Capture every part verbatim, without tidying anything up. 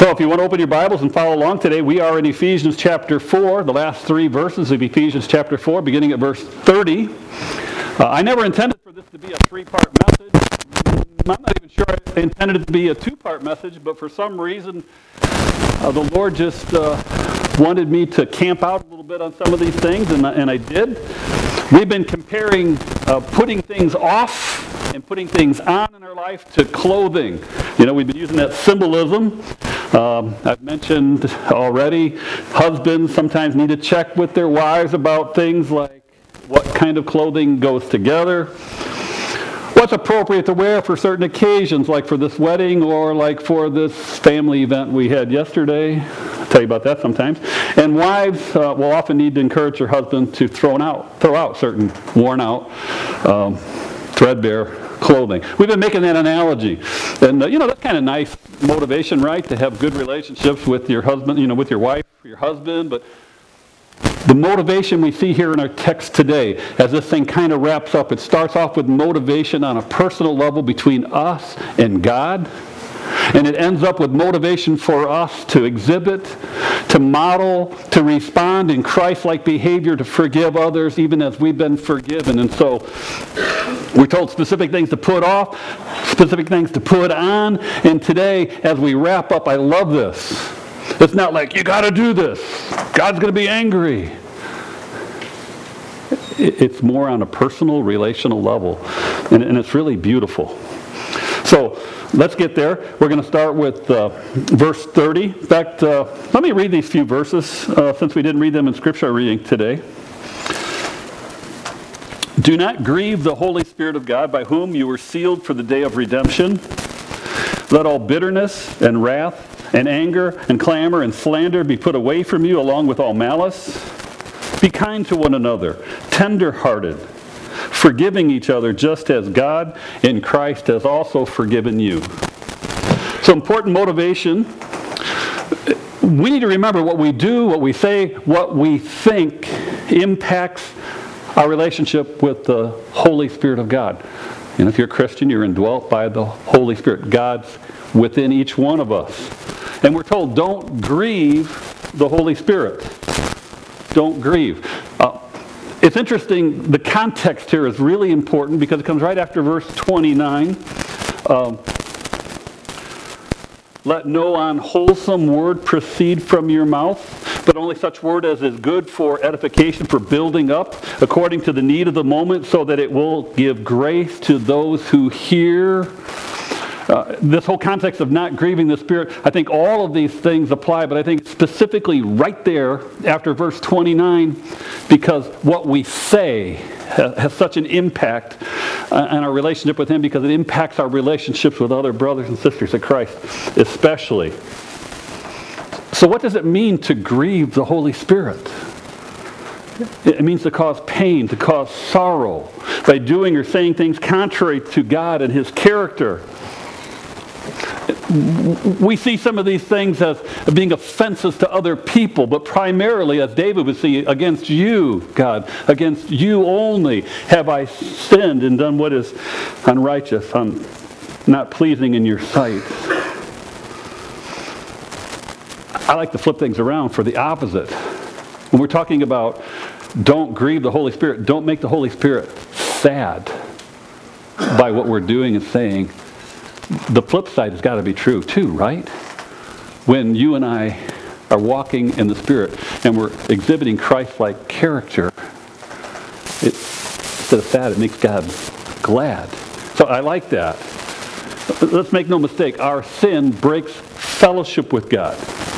So if you want to open your Bibles and follow along today, we are in Ephesians chapter four, the last three verses of Ephesians chapter four, beginning at verse thirty. Uh, I never intended for this to be a three-part message. I'm not even sure I intended it to be a two-part message, but for some reason, uh, the Lord just uh, wanted me to camp out a little bit on some of these things, and, and I did. We've been comparing uh, putting things off and putting things on in our life to clothing. You know, we've been using that symbolism. Um, I've mentioned already, husbands sometimes need to check with their wives about things like what kind of clothing goes together, what's appropriate to wear for certain occasions, like for this wedding or like for this family event we had yesterday. I'll tell you about that sometimes. And wives uh, will often need to encourage their husband to throw out, throw out certain worn out, um, threadbare clothing. We've been making that analogy. And, uh, you know, that's kind of nice motivation, right? To have good relationships with your husband, you know, with your wife, your husband. But the motivation we see here in our text today, as this thing kind of wraps up, it starts off with motivation on a personal level between us and God. And it ends up with motivation for us to exhibit, to model, to respond in Christ-like behavior, to forgive others even as we've been forgiven. And so we're told specific things to put off, specific things to put on. And today, as we wrap up, I love this. It's not like, you got to do this. God's going to be angry. It's more on a personal, relational level. And, and it's really beautiful. So let's get there. We're going to start with uh, verse thirty. In fact, uh, let me read these few verses uh, since we didn't read them in Scripture reading today. Do not grieve the Holy Spirit of God, by whom you were sealed for the day of redemption. Let all bitterness and wrath and anger and clamor and slander be put away from you, along with all malice. Be kind to one another, tender-hearted, forgiving each other just as God in Christ has also forgiven you. So important motivation. We need to remember what we do, what we say, what we think impacts our relationship with the Holy Spirit of God. And if you're a Christian, you're indwelt by the Holy Spirit. God's within each one of us. And we're told, don't grieve the Holy Spirit. Don't grieve. Uh, it's interesting, the context here is really important because it comes right after verse twenty-nine. Um, Let no unwholesome word proceed from your mouth, but only such word as is good for edification, for building up, according to the need of the moment, so that it will give grace to those who hear. Uh, this whole context of not grieving the Spirit, I think all of these things apply, but I think specifically right there after verse twenty-nine, because what we say has, has such an impact uh, on our relationship with Him, because it impacts our relationships with other brothers and sisters in Christ, especially. So what does it mean to grieve the Holy Spirit? It means to cause pain, to cause sorrow, by doing or saying things contrary to God and His character. We see some of these things as being offenses to other people, but primarily, as David would see, against you, God, against you only have I sinned and done what is unrighteous, un, not pleasing in your sight. I like to flip things around for the opposite. When we're talking about don't grieve the Holy Spirit, don't make the Holy Spirit sad by what we're doing and saying. The flip side has got to be true too, right? When you and I are walking in the Spirit and we're exhibiting Christ-like character, it, instead of sad, it makes God glad. So I like that. Let's make no mistake, our sin breaks fellowship with God.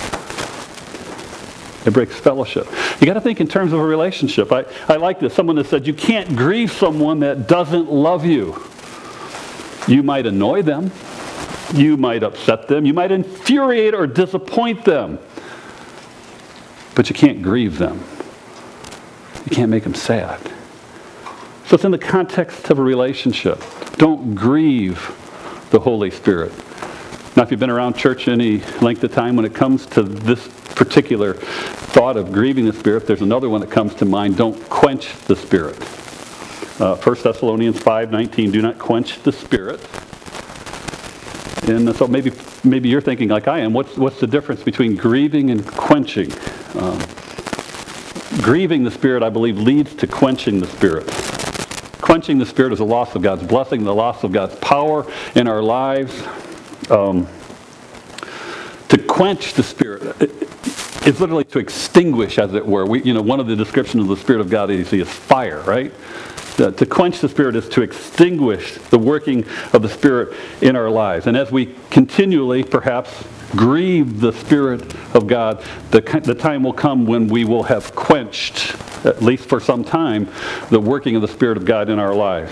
It breaks fellowship. You got to think in terms of a relationship. I, I like this. Someone that said, you can't grieve someone that doesn't love you. You might annoy them. You might upset them. You might infuriate or disappoint them. But you can't grieve them. You can't make them sad. So it's in the context of a relationship. Don't grieve the Holy Spirit. Now, if you've been around church any length of time, when it comes to this particular thought of grieving the Spirit, there's another one that comes to mind. Don't quench the Spirit. Uh, First Thessalonians five nineteen, do not quench the Spirit. And so maybe maybe you're thinking like I am, what's, what's the difference between grieving and quenching? Um, grieving the Spirit, I believe, leads to quenching the Spirit. Quenching the Spirit is a loss of God's blessing, the loss of God's power in our lives. Um, to quench the Spirit is literally to extinguish, as it were. We, you know, one of the descriptions of the Spirit of God is, is fire, right? Uh, to quench the Spirit is to extinguish the working of the Spirit in our lives. And as we continually, perhaps, grieve the Spirit of God, the, the time will come when we will have quenched, at least for some time, the working of the Spirit of God in our lives.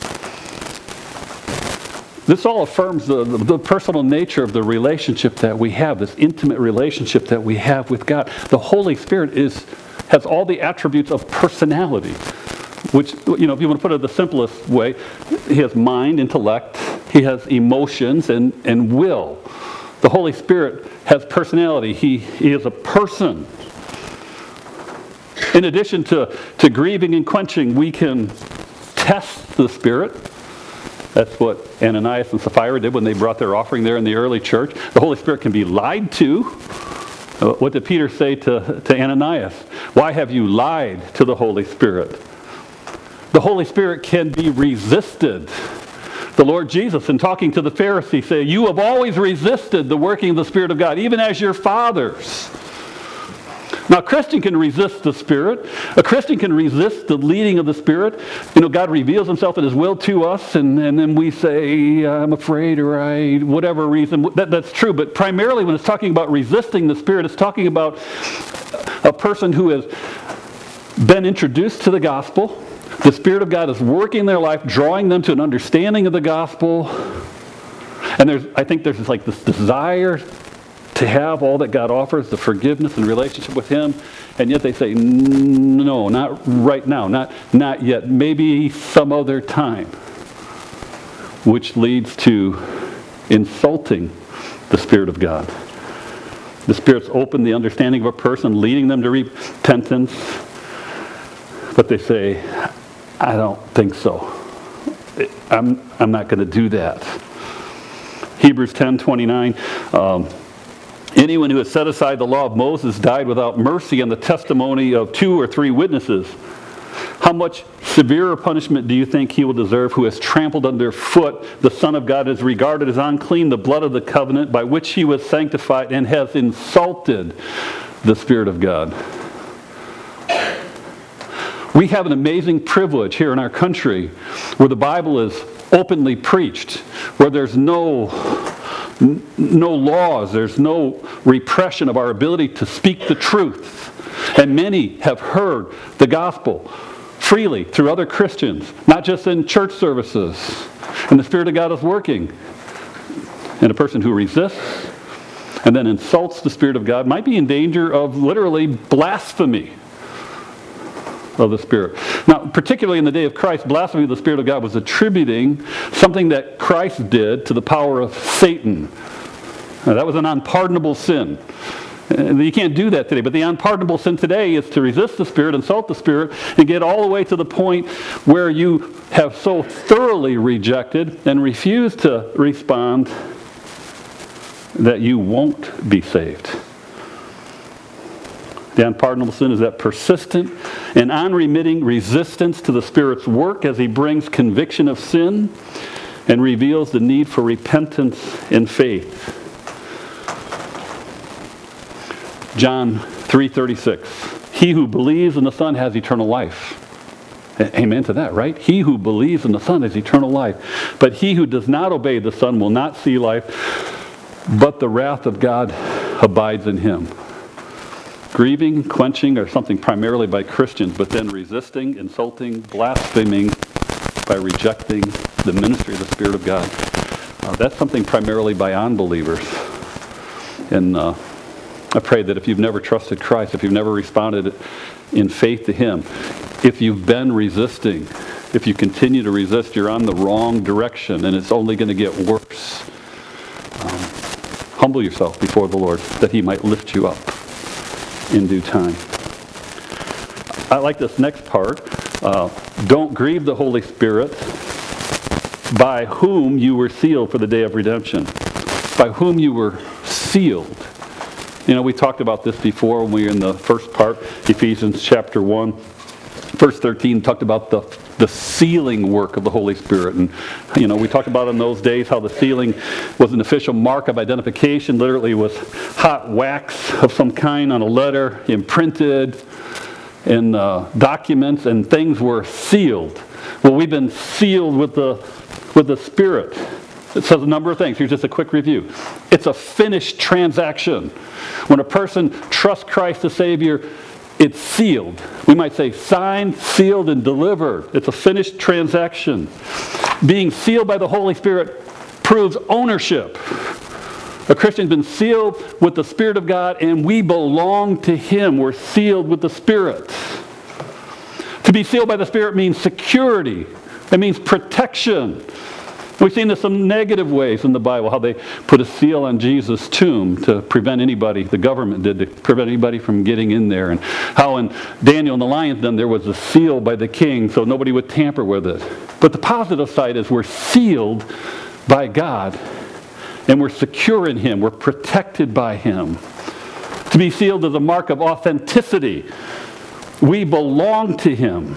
This all affirms the, the, the personal nature of the relationship that we have, this intimate relationship that we have with God. The Holy Spirit is has all the attributes of personality, which, you know, if you want to put it the simplest way, he has mind, intellect, he has emotions, and, and will. The Holy Spirit has personality. He, he is a person. In addition to, to grieving and quenching, we can test the Spirit. That's what Ananias and Sapphira did when they brought their offering there in the early church. The Holy Spirit can be lied to. What did Peter say to, to Ananias? Why have you lied to the Holy Spirit? The Holy Spirit can be resisted. The Lord Jesus, in talking to the Pharisees, said, you have always resisted the working of the Spirit of God, even as your fathers. Now, a Christian can resist the Spirit. A Christian can resist the leading of the Spirit. You know, God reveals himself in his will to us, and, and then we say, I'm afraid, or I, whatever reason. That, that's true, but primarily when it's talking about resisting the Spirit, it's talking about a person who has been introduced to the gospel. The Spirit of God is working in their life, drawing them to an understanding of the gospel. And there's, I think there's this, like this desire to have all that God offers, the forgiveness and relationship with him, and yet they say, no, not right now, not, not yet, maybe some other time, which leads to insulting the Spirit of God. The Spirit's opened the understanding of a person, leading them to repentance, but they say, I don't think so. I'm, I'm not going to do that. Hebrews ten twenty-nine, um, anyone who has set aside the law of Moses died without mercy on the testimony of two or three witnesses. How much severer punishment do you think he will deserve who has trampled underfoot the Son of God, has regarded as unclean the blood of the covenant by which he was sanctified, and has insulted the Spirit of God? We have an amazing privilege here in our country where the Bible is openly preached, where there's no no laws, there's no repression of our ability to speak the truth. And many have heard the gospel freely through other Christians, not just in church services. And the Spirit of God is working. And a person who resists and then insults the Spirit of God might be in danger of literally blasphemy of the Spirit. Now, particularly in the day of Christ, blasphemy of the Spirit of God was attributing something that Christ did to the power of Satan. Now, that was an unpardonable sin. And you can't do that today, but the unpardonable sin today is to resist the Spirit, insult the Spirit, and get all the way to the point where you have so thoroughly rejected and refused to respond that you won't be saved. The unpardonable sin is that persistent and unremitting resistance to the Spirit's work as he brings conviction of sin and reveals the need for repentance and faith. John three thirty-six. He who believes in the Son has eternal life. Amen to that, right? He who believes in the Son has eternal life. But he who does not obey the Son will not see life, but the wrath of God abides in him. Grieving, quenching are something primarily by Christians, but then resisting, insulting, blaspheming by rejecting the ministry of the Spirit of God. Uh, that's something primarily by unbelievers. And uh, I pray that if you've never trusted Christ, if you've never responded in faith to him, if you've been resisting, if you continue to resist, you're on the wrong direction, and it's only going to get worse. Um, humble yourself before the Lord that he might lift you up in due time. I like this next part. Uh, don't grieve the Holy Spirit, by whom you were sealed for the day of redemption. by whom you were sealed. You know, we talked about this before when we were in the first part, Ephesians chapter one. Verse thirteen talked about the, the sealing work of the Holy Spirit. And, you know, we talked about in those days how the sealing was an official mark of identification. Literally, it was hot wax of some kind on a letter, imprinted in uh, documents, and things were sealed. Well, we've been sealed with the, with the Spirit. It says a number of things. Here's just a quick review. It's a finished transaction. When a person trusts Christ the Savior, it's sealed. We might say signed, sealed, and delivered. It's a finished transaction. Being sealed by the Holy Spirit proves ownership. A Christian's been sealed with the Spirit of God, and we belong to Him. We're sealed with the Spirit. To be sealed by the Spirit means security. It means protection. We've seen this some negative ways in the Bible, how they put a seal on Jesus' tomb to prevent anybody, the government did, to prevent anybody from getting in there. And how in Daniel and the lion's den there was a seal by the king so nobody would tamper with it. But the positive side is we're sealed by God, and we're secure in Him. We're protected by Him. To be sealed is a mark of authenticity. We belong to Him.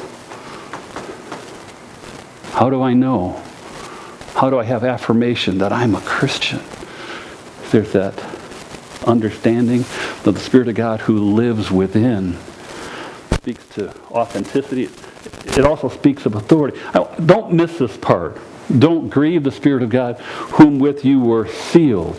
How do I know? How do I have affirmation that I'm a Christian? There's that understanding of the Spirit of God who lives within. It speaks to authenticity. It also speaks of authority. Don't miss this part. Don't grieve the Spirit of God, whom with you were sealed.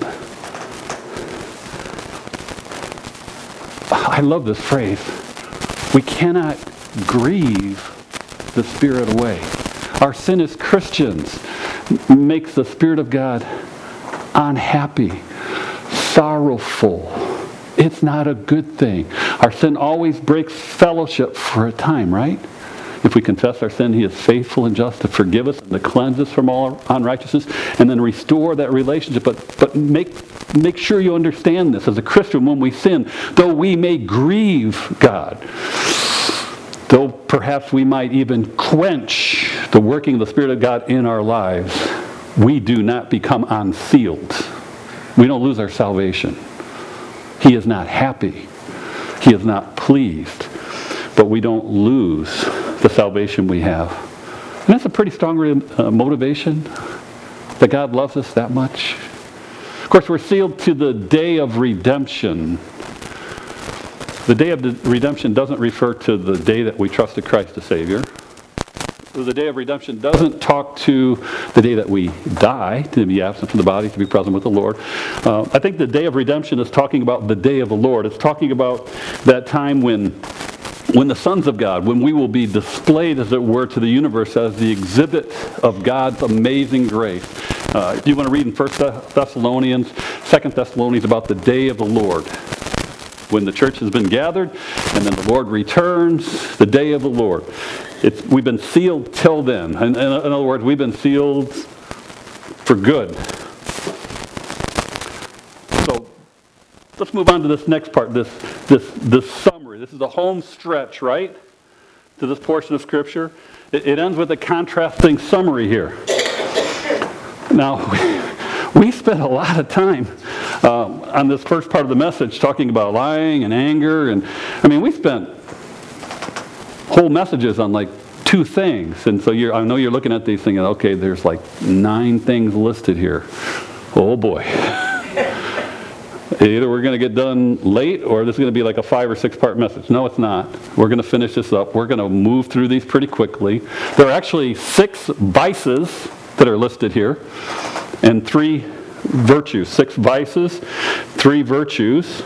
I love this phrase. We cannot grieve the Spirit away. Our sin as Christians makes the Spirit of God unhappy, sorrowful. It's not a good thing. Our sin always breaks fellowship for a time, right? If we confess our sin, He is faithful and just to forgive us and to cleanse us from all unrighteousness and then restore that relationship. But, but make, make sure you understand this. As a Christian, when we sin, though we may grieve God, though perhaps we might even quench the working of the Spirit of God in our lives, we do not become unsealed. We don't lose our salvation. He is not happy. He is not pleased. But we don't lose the salvation we have. And that's a pretty strong uh, motivation, that God loves us that much. Of course, we're sealed to the day of redemption. The day of the redemption doesn't refer to the day that we trusted Christ the Savior. The day of redemption doesn't talk to the day that we die, to be absent from the body, to be present with the Lord. Uh, I think the day of redemption is talking about the day of the Lord. It's talking about that time when, when the sons of God, when we will be displayed, as it were, to the universe as the exhibit of God's amazing grace. Uh, if you want to read in First Thessalonians, Second Thessalonians about the day of the Lord, when the church has been gathered, and then the Lord returns, the day of the Lord. It's, we've been sealed till then. In, in, in other words, we've been sealed for good. So let's move on to this next part, this, this, this summary. This is the home stretch, right, to this portion of Scripture. It, it ends with a contrasting summary here. Now, we, we spent a lot of time um, on this first part of the message talking about lying and anger. And I mean, we spent whole messages on like two things. And so you're, I know you're looking at these thinking, okay, there's like nine things listed here. Oh boy. Either we're going to get done late or this is going to be like a five or six part message. No, it's not. We're going to finish this up. We're going to move through these pretty quickly. There are actually six vices that are listed here and three virtues. Six vices, three virtues.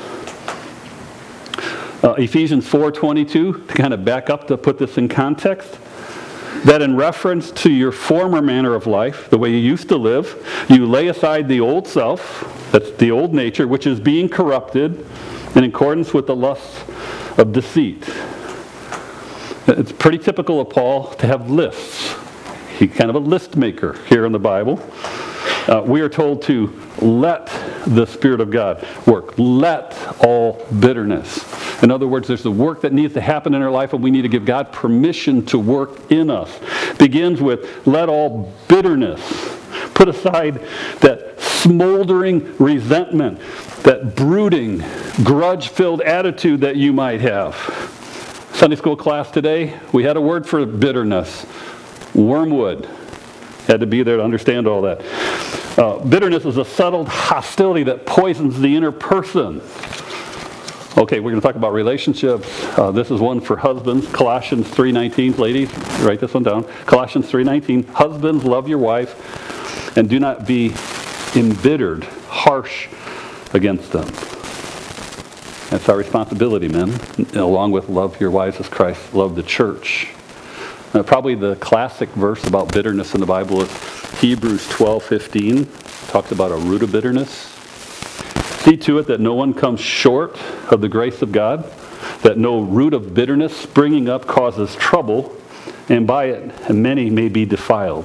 Uh, Ephesians four twenty-two, to kind of back up to put this in context, that in reference to your former manner of life, the way you used to live, you lay aside the old self, that's the old nature, which is being corrupted in accordance with the lusts of deceit. It's pretty typical of Paul to have lists. He's kind of a list maker here in the Bible. Uh, we are told to let the Spirit of God work. Let all bitterness. In other words, there's the work that needs to happen in our life, and we need to give God permission to work in us. Begins with let all bitterness. Put aside that smoldering resentment, that brooding, grudge-filled attitude that you might have. Sunday school class today, we had a word for bitterness. Wormwood. Had to be there to understand all that. Uh, bitterness is a settled hostility that poisons the inner person. Okay, we're going to talk about relationships. Uh, this is one for husbands. Colossians three nineteen. Ladies, write this one down. Colossians three nineteen. Husbands, love your wife and do not be embittered, harsh against them. That's our responsibility, men, along with love your wives as Christ loved the church. Uh, probably the classic verse about bitterness in the Bible is Hebrews twelve fifteen. Talks about a root of bitterness. See to it that no one comes short of the grace of God, that no root of bitterness springing up causes trouble, and by it many may be defiled.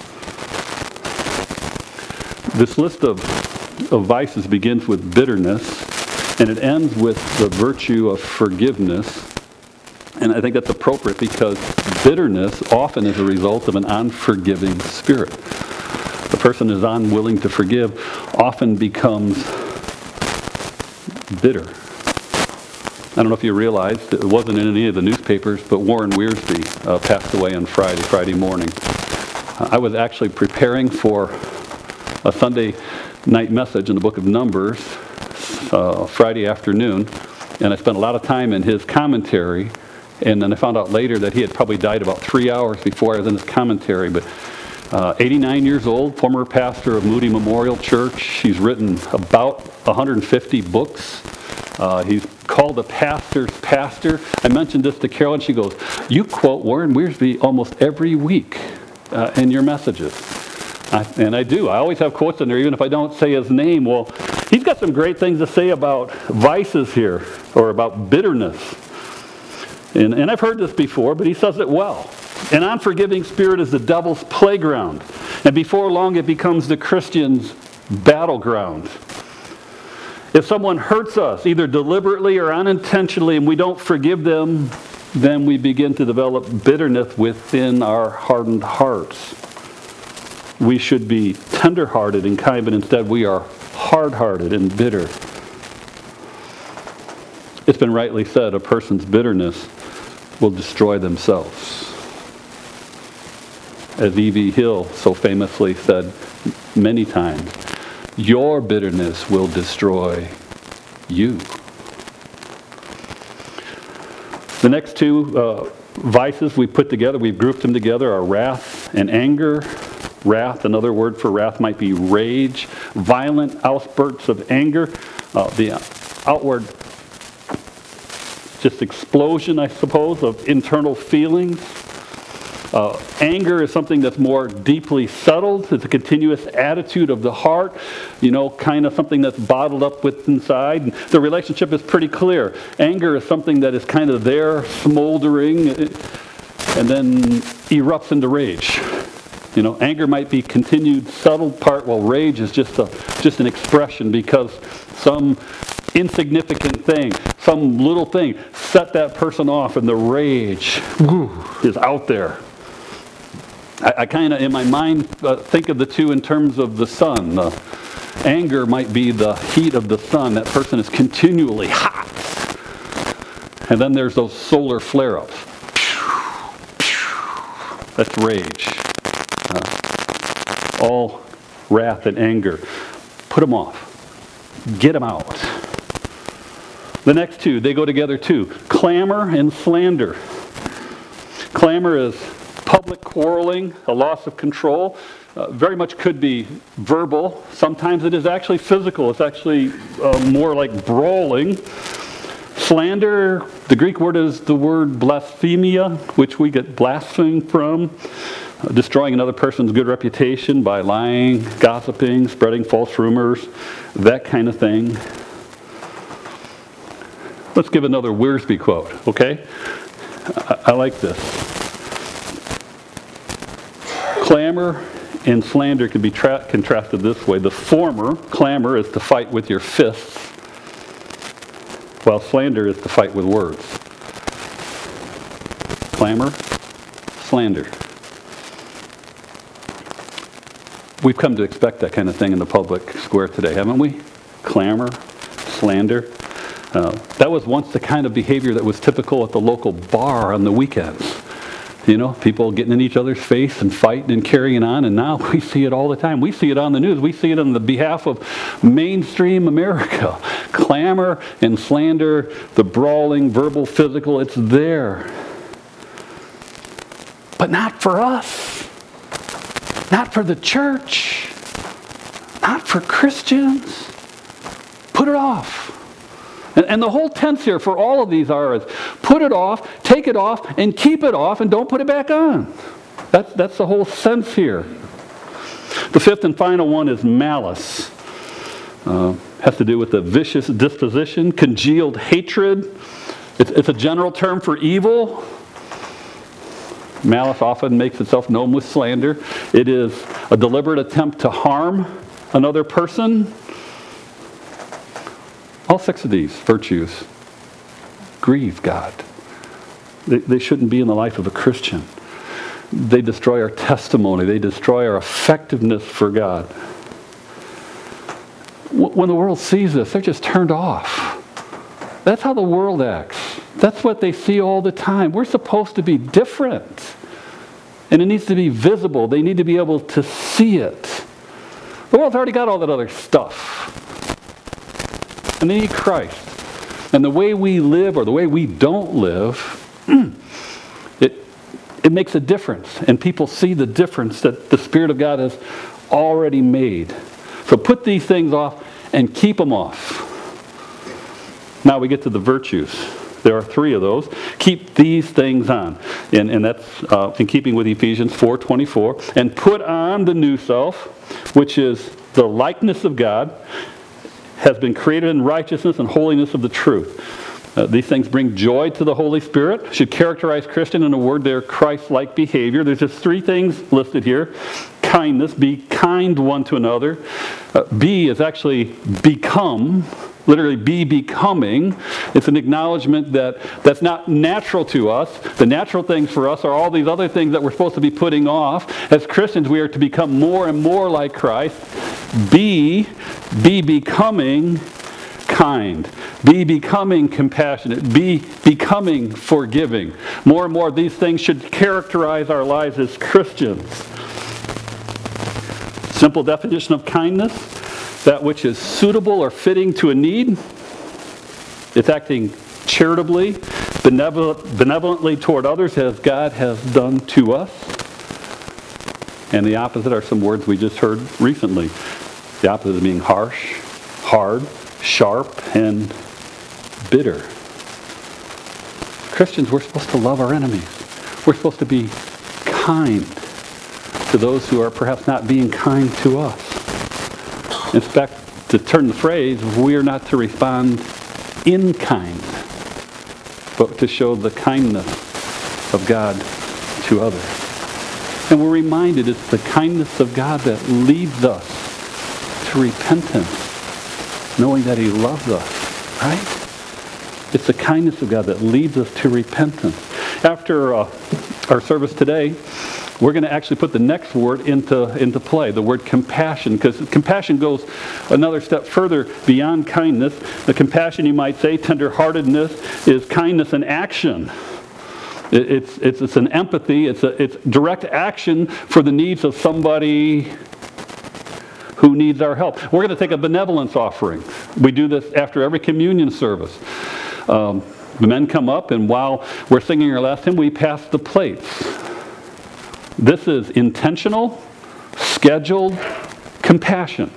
This list of, of vices begins with bitterness, and it ends with the virtue of forgiveness. And I think that's appropriate because bitterness often is a result of an unforgiving spirit. The person is unwilling to forgive often becomes bitter. I don't know if you realized, it wasn't in any of the newspapers, but Warren Wiersbe uh, passed away on Friday, Friday morning. Uh, I was actually preparing for a Sunday night message in the book of Numbers uh, Friday afternoon, and I spent a lot of time in his commentary, and then I found out later that he had probably died about three hours before I was in his commentary, but Uh, eighty-nine years old, former pastor of Moody Memorial Church. He's written about one hundred fifty books. Uh, he's called a pastor's pastor. I mentioned this to Carol, and she goes, "You quote Warren Wiersbe almost every week uh, in your messages." I, and I do. I always have quotes in there, even if I don't say his name. Well, he's got some great things to say about vices here, or about bitterness. And, and I've heard this before, but he says it well. An unforgiving spirit is the devil's playground, and before long it becomes the Christian's battleground. If someone hurts us, either deliberately or unintentionally, and we don't forgive them, then we begin to develop bitterness within our hardened hearts. We should be tender-hearted and kind, but instead we are hard-hearted and bitter. It's been rightly said, a person's bitterness will destroy themselves. As E V Hill so famously said many times, your bitterness will destroy you. The next two uh, vices we put together, we've grouped them together, are wrath and anger. Wrath, another word for wrath might be rage, violent outbursts of anger, uh, the outward just explosion, I suppose, of internal feelings. Uh, anger is something that's more deeply settled. It's a continuous attitude of the heart, you know, kind of something that's bottled up with inside. The relationship is pretty clear. Anger is something that is kind of there, smoldering, and then erupts into rage. You know, anger might be continued, settled part, while rage is just a just an expression because some insignificant thing, some little thing, set that person off, and the rage whew, is out there. I, I kind of, in my mind, uh, think of the two in terms of the sun. Uh, anger might be the heat of the sun. That person is continually hot. And then there's those solar flare-ups. That's rage. Uh, all wrath and anger. Put them off. Get them out. The next two, they go together too. Clamor and slander. Clamor is public quarreling, a loss of control. Uh, very much could be verbal. Sometimes it is actually physical. It's actually uh, more like brawling. Slander, the Greek word is the word blasphemia, which we get blaspheme from. Uh, destroying another person's good reputation by lying, gossiping, spreading false rumors, that kind of thing. Let's give another Wiersbe quote, okay? I, I like this. Clamor and slander can be tra- contrasted this way. The former, clamor, is to fight with your fists, while slander is to fight with words. Clamor, slander. We've come to expect that kind of thing in the public square today, haven't we? Clamor, slander. Uh, that was once the kind of behavior that was typical at the local bar on the weekends. You know, people getting in each other's face and fighting and carrying on, and now we see it all the time. We see it on the news. We see it on the behalf of mainstream America. Clamor and slander, the brawling, verbal, physical, it's there. But not for us. Not for the church. Not for Christians. Put it off. And, and the whole tense here for all of these are is put it off, take it off, and keep it off, and don't put it back on. That's, that's the whole sense here. The fifth and final one is malice. Uh, has to do with a vicious disposition, congealed hatred. It's, it's a general term for evil. Malice often makes itself known with slander. It is a deliberate attempt to harm another person. All six of these virtues grieve God. They, they shouldn't be in the life of a Christian. They destroy our testimony. They destroy our effectiveness for God. When the world sees this, they're just turned off. That's how the world acts. That's what they see all the time. We're supposed to be different. And it needs to be visible. They need to be able to see it. The world's already got all that other stuff. And they need Christ. And the way we live or the way we don't live, it, it makes a difference. And people see the difference that the Spirit of God has already made. So put these things off and keep them off. Now we get to the virtues. There are three of those. Keep these things on. And, and that's uh, in keeping with Ephesians four twenty-four. And put on the new self, which is the likeness of God, has been created in righteousness and holiness of the truth. Uh, these things bring joy to the Holy Spirit. Should characterize Christian in a word there, Christ-like behavior. There's just three things listed here. Kindness, be kind one to another. Uh, be is actually become. Literally be becoming. It's an acknowledgement that that's not natural to us. The natural things for us are all these other things that we're supposed to be putting off. As Christians, we are to become more and more like Christ. Be, be becoming kind. Be becoming compassionate. Be becoming forgiving. More and more of these things should characterize our lives as Christians. Simple definition of kindness. That which is suitable or fitting to a need. It's acting charitably, benevolent, benevolently toward others as God has done to us. And the opposite are some words we just heard recently. The opposite of being harsh, hard, sharp, and bitter. Christians, we're supposed to love our enemies. We're supposed to be kind to those who are perhaps not being kind to us. In fact, to turn the phrase, we are not to respond in kind, but to show the kindness of God to others. And we're reminded it's the kindness of God that leads us to repentance, knowing that He loves us, right? It's the kindness of God that leads us to repentance. After uh, our service today, we're going to actually put the next word into, into play, the word compassion, because compassion goes another step further beyond kindness. The compassion, you might say, tenderheartedness, is kindness in action. It, it's, it's, it's an empathy, it's, a, it's direct action for the needs of somebody who needs our help. We're going to take a benevolence offering. We do this after every communion service. Um, the men come up, and while we're singing our last hymn, we pass the plates. This is intentional, scheduled compassion.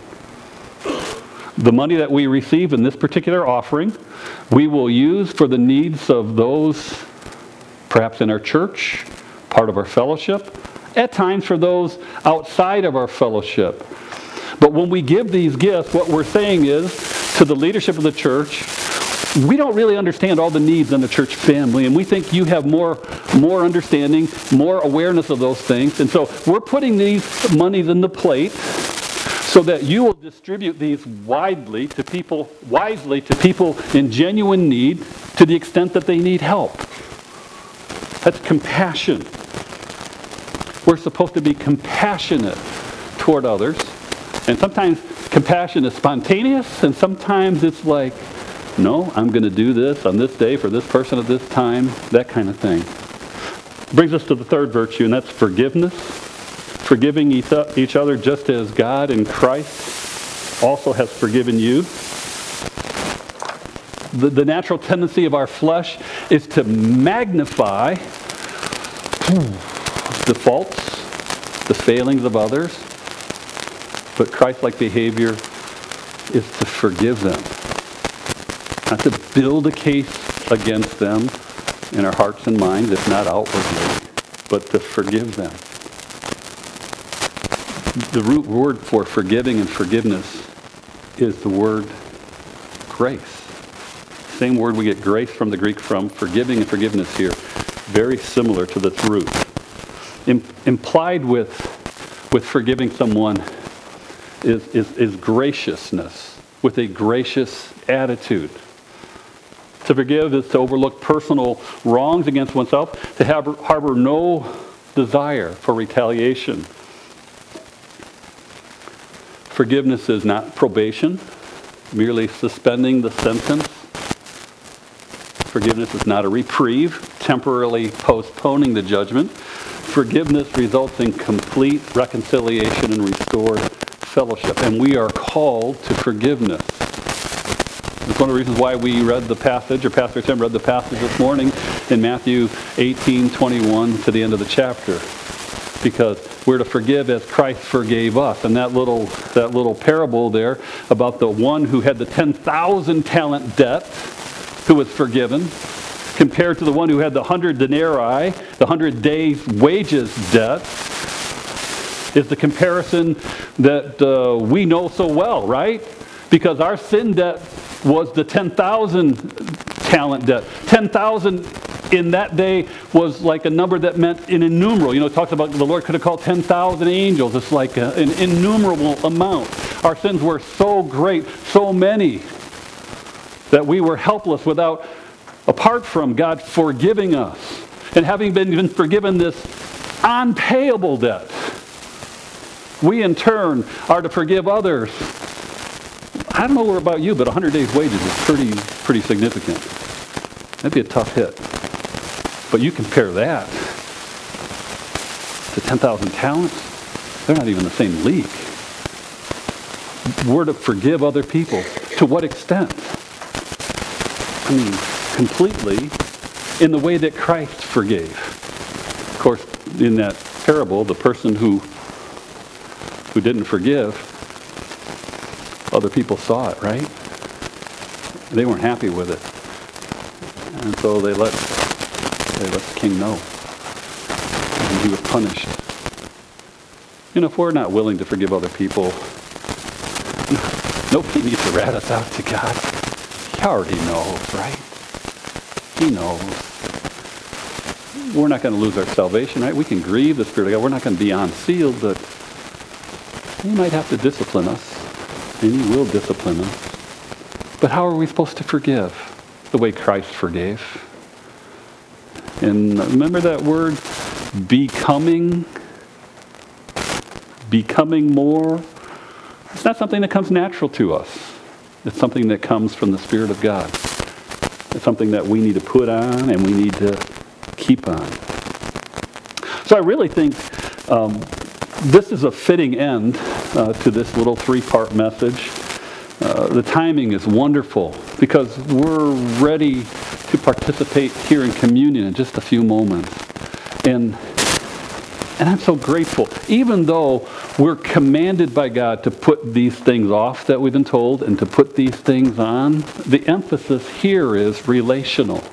The money that we receive in this particular offering, we will use for the needs of those perhaps in our church, part of our fellowship, at times for those outside of our fellowship. But when we give these gifts, what we're saying is to the leadership of the church, we don't really understand all the needs in the church family, and we think you have more, more understanding, more awareness of those things. And so we're putting these monies in the plate so that you will distribute these widely to people, wisely to people in genuine need to the extent that they need help. That's compassion. We're supposed to be compassionate toward others. And sometimes compassion is spontaneous, and sometimes it's like, no, I'm going to do this on this day for this person at this time, that kind of thing. Brings us to the third virtue, and that's forgiveness. Forgiving each other just as God in Christ also has forgiven you. The, the natural tendency of our flesh is to magnify the faults, the failings of others. But Christ-like behavior is to forgive them. Not to build a case against them in our hearts and minds, if not outwardly, but to forgive them. The root word for forgiving and forgiveness is the word grace. Same word we get grace from the Greek from. Forgiving and forgiveness here. Very similar to this root. Im- implied with, with forgiving someone is, is, is graciousness, with a gracious attitude. To forgive is to overlook personal wrongs against oneself, to have, harbor no desire for retaliation. Forgiveness is not probation, merely suspending the sentence. Forgiveness is not a reprieve, temporarily postponing the judgment. Forgiveness results in complete reconciliation and restored fellowship. And we are called to forgiveness. It's one of the reasons why we read the passage, or Pastor Tim read the passage this morning in Matthew eighteen twenty-one to the end of the chapter. Because we're to forgive as Christ forgave us. And that little that little parable there about the one who had the ten thousand talent debt, who was forgiven, compared to the one who had the one hundred denarii, the one hundred days' wages debt, is the comparison that uh, we know so well, right? Because our sin debt was the ten thousand talent debt. ten thousand in that day was like a number that meant an innumerable. You know, it talks about the Lord could have called ten thousand angels. It's like a, an innumerable amount. Our sins were so great, so many, that we were helpless without, apart from God forgiving us. And having been even forgiven this unpayable debt, we in turn are to forgive others. I don't know about you, but one hundred days' wages is pretty, pretty significant. That'd be a tough hit. But you compare that to ten thousand talents, they're not even the same league. We're to forgive other people. To what extent? I mean, completely in the way that Christ forgave. Of course, in that parable, the person who who didn't forgive, other people saw it, right? They weren't happy with it. And so they let they let the king know. And he was punished. You know, if we're not willing to forgive other people, nobody needs to rat us out to God. He already knows, right? He knows. We're not going to lose our salvation, right? We can grieve the Spirit of God. We're not going to be unsealed, but He might have to discipline us, and He will discipline us. But how are we supposed to forgive? The way Christ forgave. And remember that word, becoming? Becoming more? It's not something that comes natural to us. It's something that comes from the Spirit of God. It's something that we need to put on and we need to keep on. So I really think um, this is a fitting end uh, to this little three-part message. Uh, the timing is wonderful because we're ready to participate here in communion in just a few moments. And And I'm so grateful. Even though we're commanded by God to put these things off that we've been told and to put these things on, the emphasis here is relational.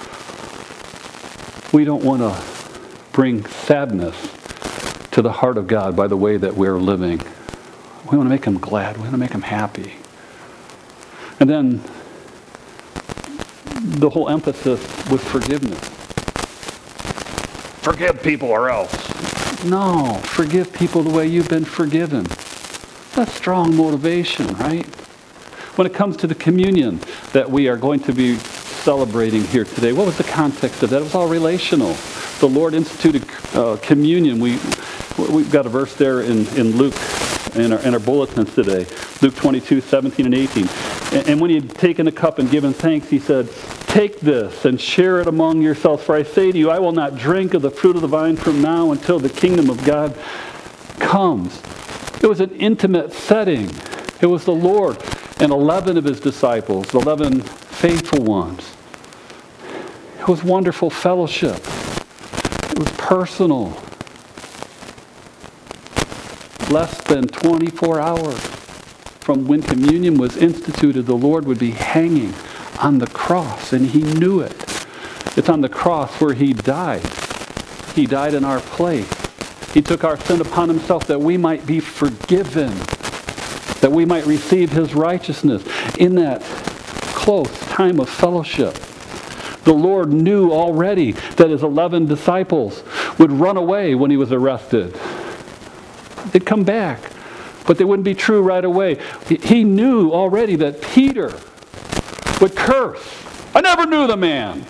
We don't want to bring sadness to the heart of God by the way that we're living. We want to make Him glad. We want to make Him happy. And then the whole emphasis with forgiveness. Forgive people or else. No, forgive people the way you've been forgiven. That's strong motivation, right? When it comes to the communion that we are going to be celebrating here today, what was the context of that? It was all relational. The Lord instituted uh, communion. We we've got a verse there in, in Luke, in our, in our bulletins today. Luke twenty-two, seventeen and eighteen. And, and when he had taken a cup and given thanks, he said, "Take this and share it among yourselves, for I say to you, I will not drink of the fruit of the vine from now until the kingdom of God comes." It was an intimate setting. It was the Lord and eleven of his disciples, eleven faithful ones. It was wonderful fellowship. It was personal. Less than twenty-four hours from when communion was instituted, the Lord would be hanging on the cross, and he knew it. It's on the cross where he died. He died in our place. He took our sin upon himself that we might be forgiven, that we might receive his righteousness. In that close time of fellowship, the Lord knew already that his eleven disciples would run away when he was arrested. They'd come back, but they wouldn't be true right away. He knew already that Peter would curse. "I never knew the man."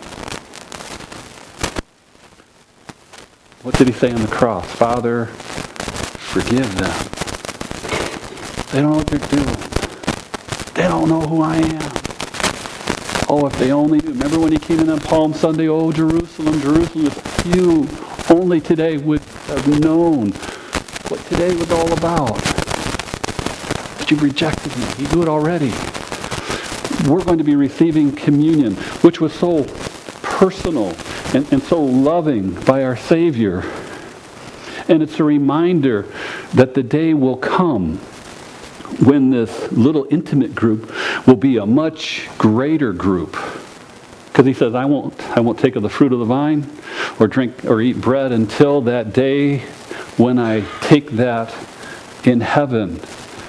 What did he say on the cross? "Father, forgive them. They don't know what they're doing. They don't know who I am." Oh, if they only knew. Remember when he came in on Palm Sunday? "Oh, Jerusalem, Jerusalem, if you only today would have known what today was all about. But you've rejected me." He knew it already. We're going to be receiving communion, which was so personal and, and so loving by our Savior. And it's a reminder that the day will come when this little intimate group will be a much greater group. Because he says, I won't, I won't take of the fruit of the vine or drink or eat bread until that day when I take that in heaven.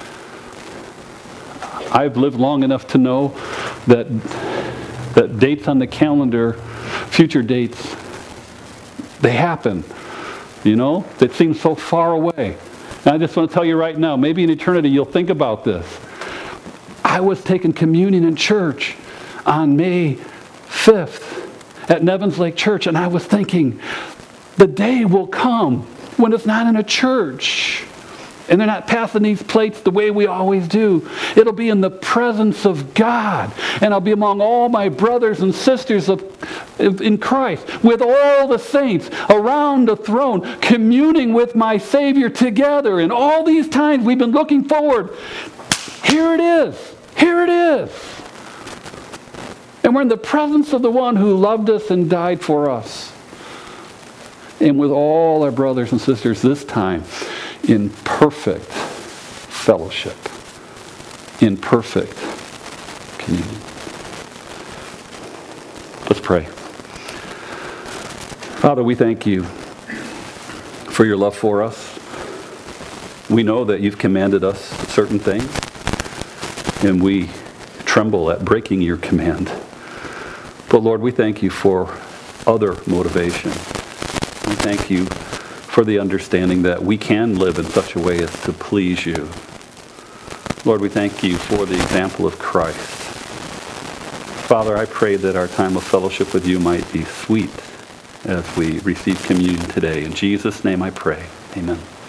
I've lived long enough to know that that dates on the calendar, future dates, they happen. You know, it seems so far away. And I just want to tell you right now, maybe in eternity you'll think about this. I was taking communion in church on May fifth at Nevins Lake Church, and I was thinking, the day will come when it's not in a church and they're not passing these plates the way we always do. It'll be in the presence of God, and I'll be among all my brothers and sisters of, in Christ, with all the saints around the throne, communing with my Savior together. And all these times we've been looking forward. Here it is. Here it is. And we're in the presence of the one who loved us and died for us. And with all our brothers and sisters this time in perfect fellowship, in perfect communion. Let's pray. Father, we thank you for your love for us. We know that you've commanded us certain things, and we tremble at breaking your command. But Lord, we thank you for other motivation. We thank you for the understanding that we can live in such a way as to please you. Lord, we thank you for the example of Christ. Father, I pray that our time of fellowship with you might be sweet as we receive communion today. In Jesus' name I pray. Amen.